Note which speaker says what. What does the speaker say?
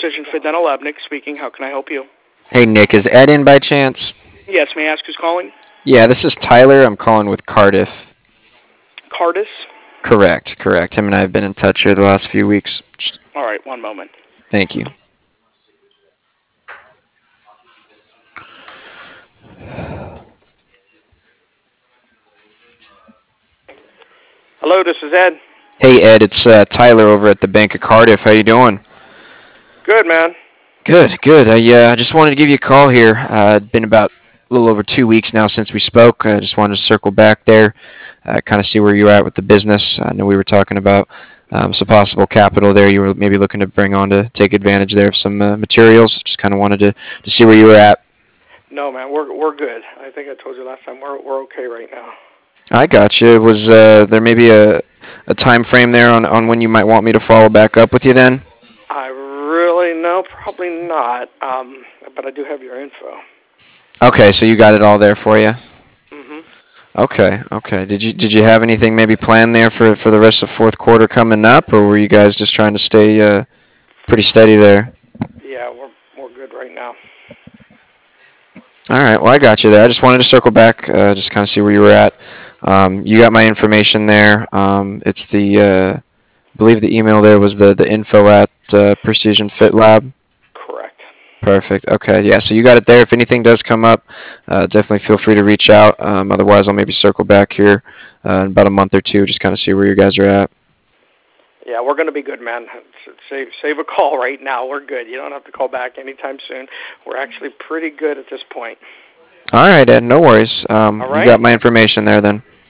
Speaker 1: Precision Fit Dental Lab. Nick speaking. How can I help you?
Speaker 2: Hey Nick, is Ed in by chance?
Speaker 1: Yes, may I ask who's calling?
Speaker 2: Yeah, this is Tyler. I'm calling with Cardiff.
Speaker 1: Cardis?
Speaker 2: Correct. Him and I have been in touch here the last few weeks.
Speaker 1: All right, one moment.
Speaker 2: Thank you.
Speaker 1: Hello, this is Ed.
Speaker 2: Hey Ed, it's Tyler over at the Bank of Cardiff. How you doing?
Speaker 1: Good, man.
Speaker 2: Good. I just wanted to give you a call here. It's been about a little over 2 weeks now since we spoke. I just wanted to circle back there, kind of see where you're at with the business. I know we were talking about some possible capital there. You were maybe looking to bring on to take advantage there of some materials. Just kind of wanted to see where you were at.
Speaker 1: No, man, we're good. I think I told you last time we're okay right now.
Speaker 2: I got you. Was there maybe a time frame there on when you might want me to follow back up with you then?
Speaker 1: I really no, probably not. But I do have your info.
Speaker 2: Okay, so you got it all there for you.
Speaker 1: Mhm.
Speaker 2: Okay. Did you have anything maybe planned there for the rest of fourth quarter coming up, or were you guys just trying to stay pretty steady there?
Speaker 1: Yeah, we're good right now.
Speaker 2: All right. Well, I got you there. I just wanted to circle back, just kind of see where you were at. You got my information there. It's I believe the email there was the info at Precision Fit Lab.
Speaker 1: Correct.
Speaker 2: Perfect. Okay. Yeah. So you got it there. If anything does come up, definitely feel free to reach out. Otherwise, I'll maybe circle back here in about a month or two, just kind of see where you guys are at.
Speaker 1: Yeah, we're gonna be good, man. Save a call right now. We're good. You don't have to call back anytime soon. We're actually pretty good at this point.
Speaker 2: All right, Ed. No worries.
Speaker 1: All
Speaker 2: You
Speaker 1: right.
Speaker 2: got my information there then.